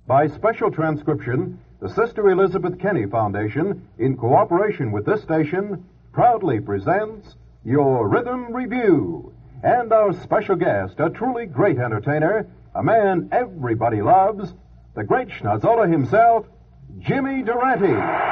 By special transcription, the Sister Elizabeth Kenny Foundation, in cooperation with this station, proudly presents your Rhythm Review. And our special guest, a truly great entertainer, a man everybody loves, the great Schnozzola himself, Jimmy Durante.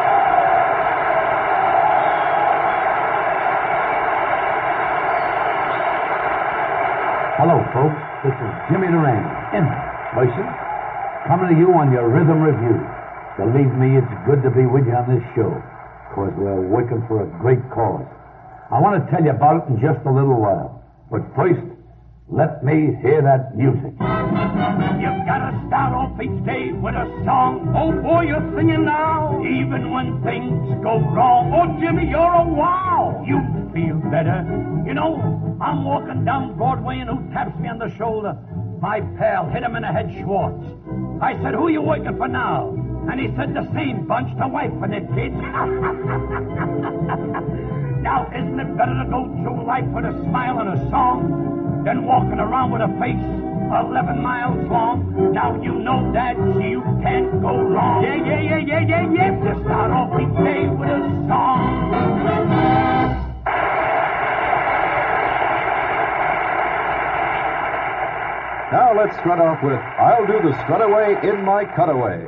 Hello, folks. This is Jimmy Durante. Listen, coming to you on your Rhythm Review. Believe me, it's good to be with you on this show, because we're working for a great cause. I want to tell you about it in just a little while. But first, let me hear that music. You've got to start off each day with a song. Oh, boy, you're singing now. Even when things go wrong. Oh, Jimmy, you're a wow. You feel better. You know, I'm walking down Broadway and who taps me on the shoulder? My pal, hit him in the head, Schwartz. I said, who are you working for now? And he said, the same bunch, the wife and the kids. Now, isn't it better to go through life with a smile and a song than walking around with a face 11 miles long? Now, you know that you can't go wrong. Yeah. To start off each day with a song. Now let's start off with I'll Do the Strutaway in My Cutaway.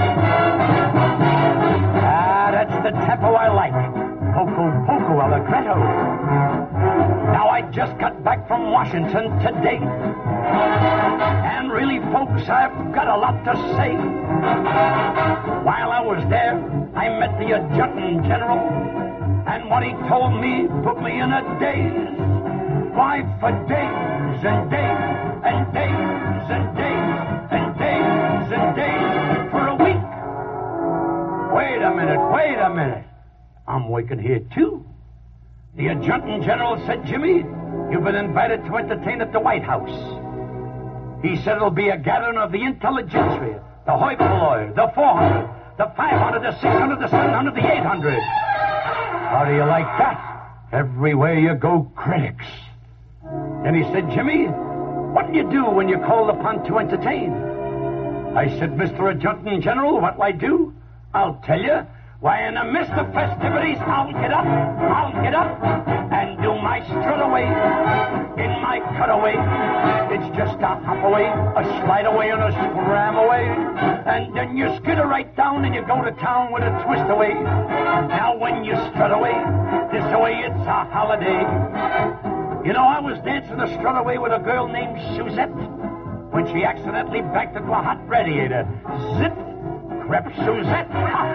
That's the tempo I like. Poco allegretto. Now, I just got back from Washington today. And really, folks, I've got a lot to say. While I was there, I met the Adjutant General. And what he told me put me in a daze. Why, for days and days and days and days and days and days for a week. Wait a minute. I'm working here, too. The Adjutant General said, Jimmy, you've been invited to entertain at the White House. He said it'll be a gathering of the intelligentsia, the hoi polloi, the 400, the 500, the 600, the 700, the 800. How do you like that? Everywhere you go, critics. Then he said, Jimmy, what do you do when you're called upon to entertain? I said, Mr. Adjutant General, what'll I do? I'll tell you. Why, in the midst of festivities, I'll get up, and do my strut away, in my cutaway. It's just a hop away, a slide away, and a scram away. And then you skitter right down, and you go to town with a twist away. Now, when you strut away, this away, it's a holiday. You know, I was dancing a strut away with a girl named Suzette when she accidentally backed into a hot radiator. Zip! Crept Suzette.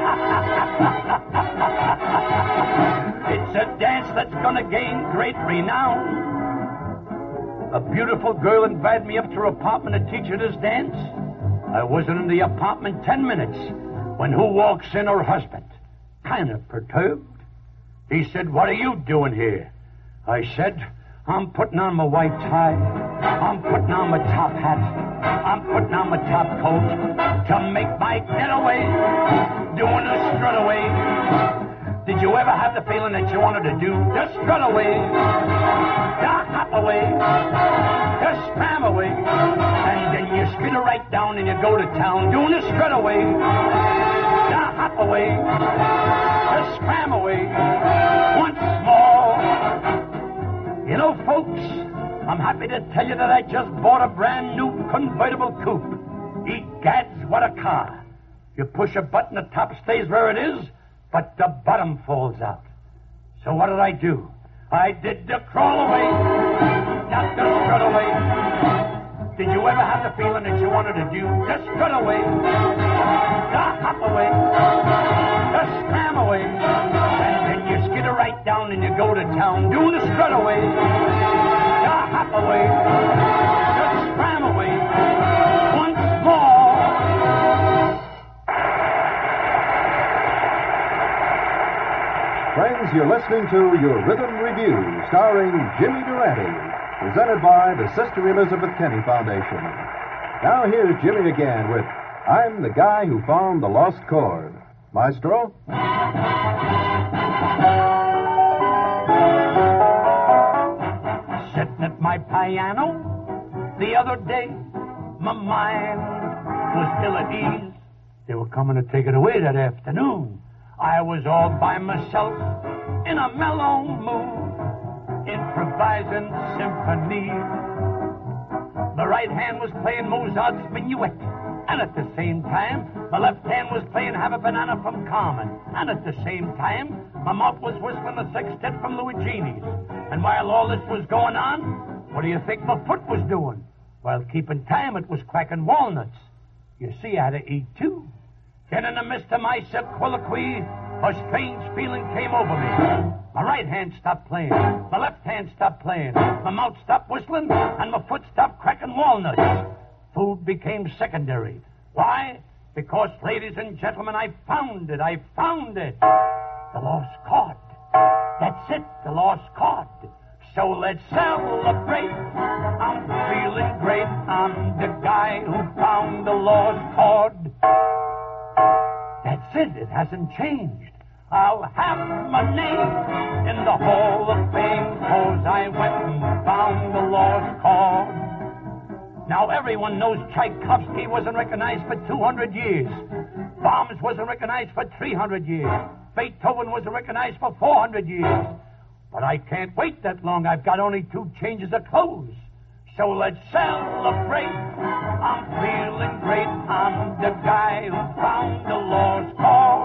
It's a dance that's gonna gain great renown. A beautiful girl invited me up to her apartment to teach her this dance. I wasn't in the apartment 10 minutes when who walks in? Her husband. Kind of perturbed. He said, what are you doing here? I said, I'm putting on my white tie. I'm putting on my top hat. I'm putting on my top coat to make my getaway, doing a strut away. Did you ever have the feeling that you wanted to do the strut away, the hop away, the scram away, and then you skitter right down and you go to town doing a strut away, the hop away, the scram away, once more. You know, folks, I'm happy to tell you that I just bought a brand new convertible coupe. Egads, what a car. You push a button, the top stays where it is, but the bottom falls out. So what did I do? I did the crawl away, not the strut away. Did you ever have the feeling that you wanted to do the strut away, the hop away, the scram away, and then you skitter right down and you go to town doing the strut away, the hop away, the scram away, once more. Friends, you're listening to your Rhythm Review, starring Jimmy Durante, presented by the Sister Elizabeth Kenny Foundation. Now here's Jimmy again with I'm the Guy Who Found the Lost Chord. Maestro? Sitting at my piano the other day, my mind was ill at ease. They were coming to take it away that afternoon. I was all by myself in a mellow mood, improvising symphonies. My right hand was playing Mozart's Minuet, and at the same time, my left hand was playing Have a Banana from Carmen, and at the same time, my mouth was whistling a sextet from Luigini's. And while all this was going on, what do you think my foot was doing? While keeping time, it was cracking walnuts. You see, I had to eat too. Then in the midst of my soliloquy, a strange feeling came over me. My right hand stopped playing. My left hand stopped playing. My mouth stopped whistling, and my foot stopped cracking walnuts. Food became secondary. Why? Because, ladies and gentlemen, I found it. The lost chord. That's it, the lost chord. So let's celebrate. I'm feeling great. I'm the guy who found the lost chord. That's it. It hasn't changed. I'll have my name in the Hall of Fame, 'cause I went and found the lost chord. Now, everyone knows Tchaikovsky wasn't recognized for 200 years. Brahms wasn't recognized for 300 years. Beethoven wasn't recognized for 400 years. But I can't wait that long. I've got only 2 changes of clothes. So let's celebrate. I'm feeling great. I'm the guy who found the lost chord.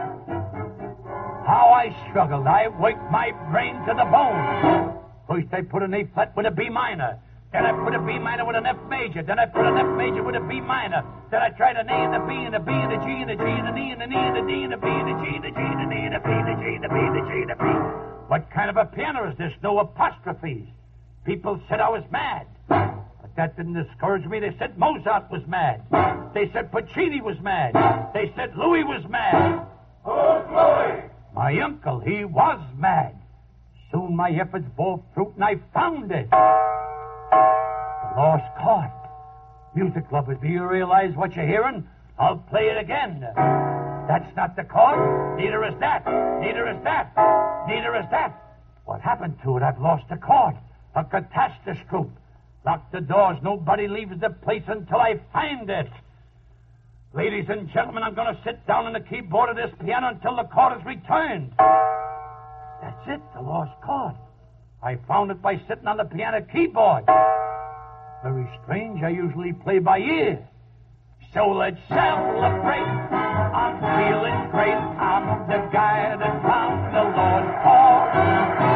How I struggled. I worked my brain to the bone. First I put an A flat with a B minor. Then I put a B minor with an F major. Then I put an F major with a B minor. Then I tried an A and a B and a B and a G and a G and an E and an E and a D and a B and a G and a G and an E and a B and a G and a B and a G and a B. What kind of a piano is this? No apostrophes. People said I was mad. But that didn't discourage me. They said Mozart was mad. They said Puccini was mad. They said Louis was mad. Who's Louis? My uncle, he was mad. Soon my efforts bore fruit and I found it. The lost chord. Music lovers, do you realize what you're hearing? I'll play it again. That's not the chord. Neither is that. Neither is that. Neither is that. What happened to it? I've lost the chord. A catastrophe. Lock the doors. Nobody leaves the place until I find it. Ladies and gentlemen, I'm going to sit down on the keyboard of this piano until the chord is returned. That's it, the lost chord. I found it by sitting on the piano keyboard. Very strange. I usually play by ear. So let's celebrate. I'm feeling great. I'm the guy that found the lost chord.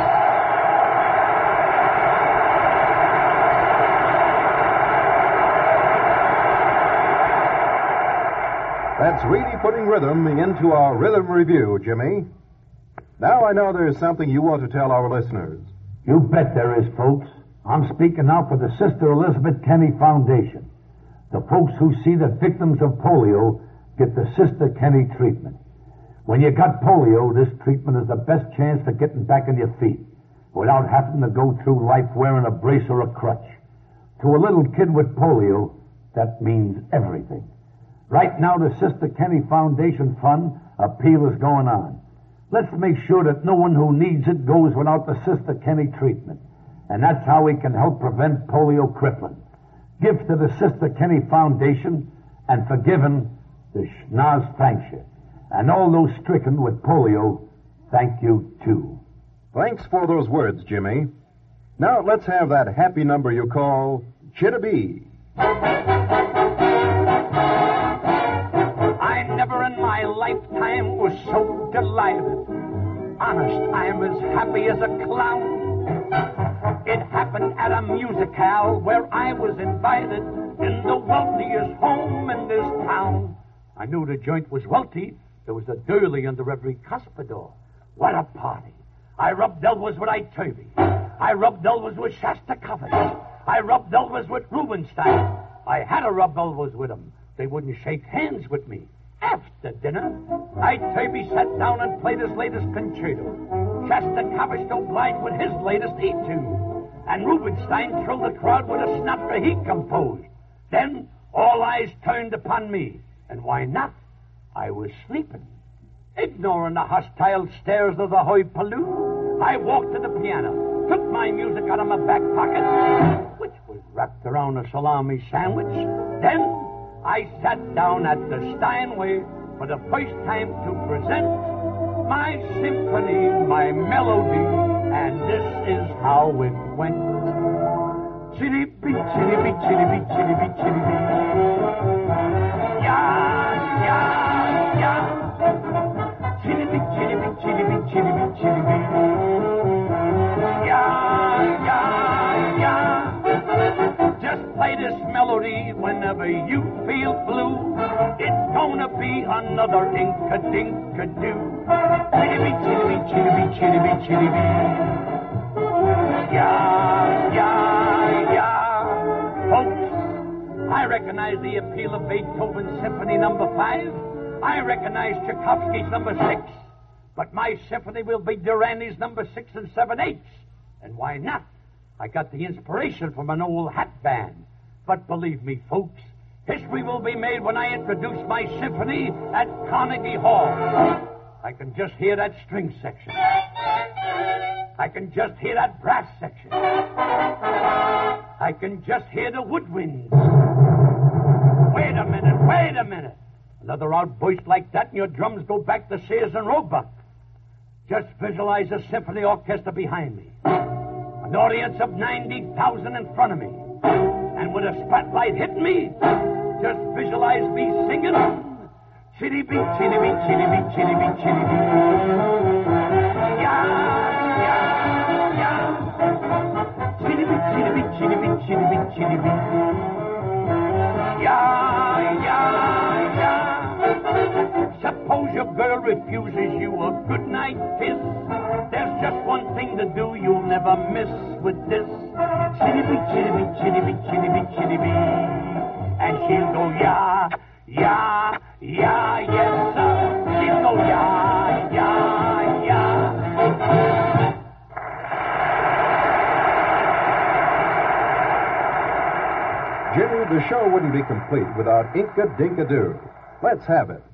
That's really putting rhythm into our rhythm review, Jimmy. Now I know there's something you want to tell our listeners. You bet there is, folks. I'm speaking now for the Sister Elizabeth Kenny Foundation. The folks who see that victims of polio get the Sister Kenny treatment. When you got polio, this treatment is the best chance for getting back on your feet without having to go through life wearing a brace or a crutch. To a little kid with polio, that means everything. Right now, the Sister Kenny Foundation Fund appeal is going on. Let's make sure that no one who needs it goes without the Sister Kenny treatment. And that's how we can help prevent polio crippling. Give to the Sister Kenny Foundation, and for giving, the Schnoz thanks you. And all those stricken with polio, thank you too. Thanks for those words, Jimmy. Now let's have that happy number you call Chittabee. I never in my lifetime was so delighted. Honest, I'm as happy as a clown. It happened at a musicale where I was invited in the wealthiest home in this town. I knew the joint was wealthy. There was a Durley under every cuspidor. What a party. I rubbed elbows with Iturbe. I rubbed elbows with Shostakovich. I rubbed elbows with Rubinstein. I had to rub elbows with them. They wouldn't shake hands with me. After dinner, Iturbe sat down and played his latest concerto. Shostakovich obliged with his latest etude. And Rubinstein thrilled the crowd with a snapper he composed. Then all eyes turned upon me. And why not? I was sleeping. Ignoring the hostile stares of the hoi pollou, I walked to the piano, took my music out of my back pocket, which was wrapped around a salami sandwich. Then I sat down at the Steinway for the first time to present my symphony, my melody, and this is how it went. Chitty-bee, chitty-bee, chitty-bee, chitty-bee, chitty-bee. Yeah, yeah, yeah. Chitty-bee, chitty-bee, chitty-bee, chitty-bee, chitty-bee. Yeah, yeah, yeah. Just play this melody whenever you feel blue. It's gonna be another ink-a-dink-a-doo. Chitty-bee, chitty-bee, chitty-bee, chitty-bee, chitty-bee. Yeah, yeah, yeah. Folks, I recognize the appeal of Beethoven's Symphony No. 5. I recognize Tchaikovsky's No. 6. But my symphony will be Durante's No. 6 and 7/8. And why not? I got the inspiration from an old hat band. But believe me, folks, history will be made when I introduce my symphony at Carnegie Hall. I can just hear that string section. I can just hear that brass section. I can just hear the woodwinds. Wait a minute. Another outburst like that and your drums go back to Sears and Roebuck. Just visualize a symphony orchestra behind me. An audience of 90,000 in front of me. And with a spotlight hitting me, just visualize me singing, chitty-bee, chitty-bee, chitty-bee, chitty-bee, chitty-bee. Yeah, yeah, yeah. Chitty-bee, chitty-bee, chitty-bee, chitty-bee, chitty-bee. Yeah, yeah, yeah. Suppose your girl refuses you a goodnight kiss. There's just one thing to do you'll never miss with this. Chitty-bee, chitty-bee, chitty-bee, chitty-bee, chitty-bee. And she'll go, yeah, yeah, yeah, yes, sir. She'll go, yeah, yeah, yeah. Jimmy, the show wouldn't be complete without Ink-a-Dink-a-Doo. Let's have it.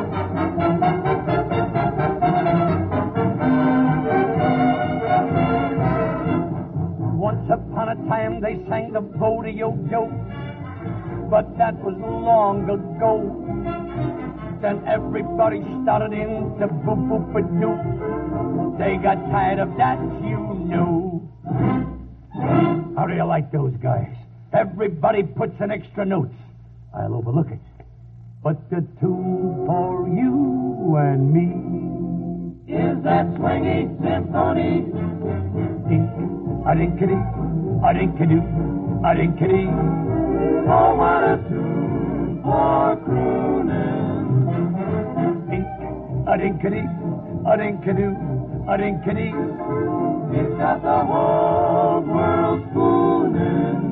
Once upon a time they sang the rodeo joke, but that was long ago. Then everybody started in to boop-boop-a-doop. They got tired of that, you know. How do you like those guys? Everybody puts in extra notes. I'll overlook it. But the tune for you and me is that swingy symphony. A-dink-a-dink, a-dink-a-doo, a-dink-a-dee. Oh, what a tune for crooning. A-dink-a-dee, a-dink-a-doo, a-dink-a-dee. It's got the whole world spooning.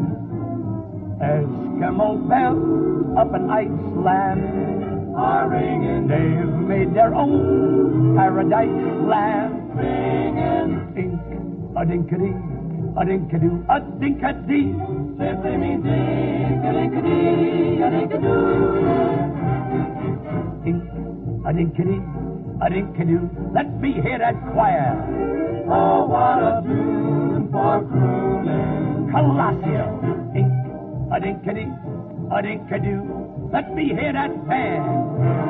Eskimo bells up in Iceland are ringing. They've made their own paradise land. Ringing. A-dink-a-dee, a-dink-a-doo, a-dink-a-dee. Simply means dink-a-dink-a-dee, a-dink-a-doo. A-dink-a-dee, a-dink-a-doo. Let me hear that choir. Oh, what a tune for crooning. Colosseum. A-dink-a-dee, a-dink-a-doo. Let me hear that band.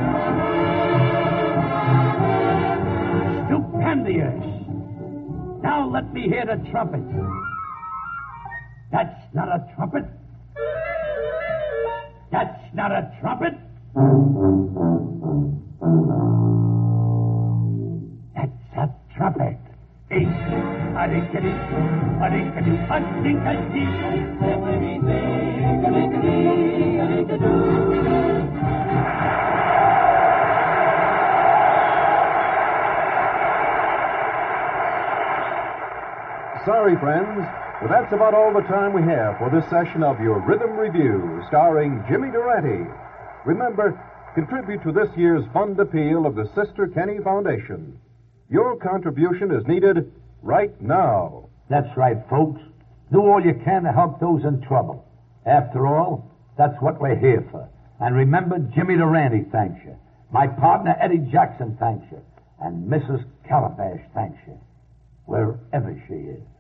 Stupendous. Now let me hear the trumpet. That's not a trumpet. That's not a trumpet. That's a trumpet. A-dink-a-dee, a-dink-a-doo, a-dink-a-dee. A-dink-a-dee, a-dink-a-doo. Sorry, friends, but that's about all the time we have for this session of your Rhythm Review, starring Jimmy Durante. Remember, contribute to this year's fund appeal of the Sister Kenny Foundation. Your contribution is needed right now. That's right, folks. Do all you can to help those in trouble. After all, that's what we're here for. And remember, Jimmy Durante thanks you. My partner, Eddie Jackson, thanks you. And Mrs. Calabash thanks you. Wherever she is.